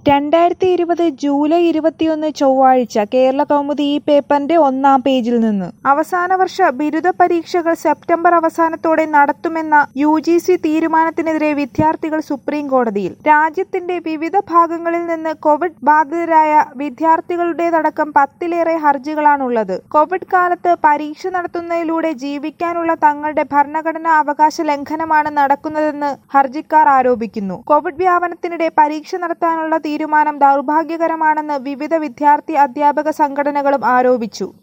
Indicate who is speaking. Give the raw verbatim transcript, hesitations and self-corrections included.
Speaker 1: രണ്ടായിരത്തി ഇരുപത് ജൂലൈ ഇരുപത്തിയൊന്ന് ചൊവ്വാഴ്ച കേരളകൗമുദി ഈ പേപ്പറിന്റെ ഒന്നാം പേജിൽ നിന്ന് അവസാന വർഷ ബിരുദ പരീക്ഷകൾ സെപ്റ്റംബർ അവസാനത്തോടെ നടത്തുമെന്ന യു ജി സി തീരുമാനത്തിനെതിരെ വിദ്യാർത്ഥികൾ സുപ്രീം കോടതിയിൽ. രാജ്യത്തിന്റെ വിവിധ ഭാഗങ്ങളിൽ നിന്ന് കോവിഡ് ബാധിതരായ വിദ്യാർത്ഥികളുടേതടക്കം പത്തിലേറെ ഹർജികളാണുള്ളത്. കോവിഡ് കാലത്ത് പരീക്ഷ നടത്തുന്നതിലൂടെ ജീവിക്കാനുള്ള തങ്ങളുടെ ഭരണഘടനാ അവകാശ ലംഘനമാണ് നടക്കുന്നതെന്ന് ഹർജിക്കാർ ആരോപിക്കുന്നു. കോവിഡ് വ്യാപനത്തിനിടെ പരീക്ഷ നടത്താനുള്ള തീരുമാനം ദൗർഭാഗ്യകരമാണെന്ന് വിവിധ വിദ്യാർത്ഥി അധ്യാപക സംഘടനകളും ആരോപിച്ചു.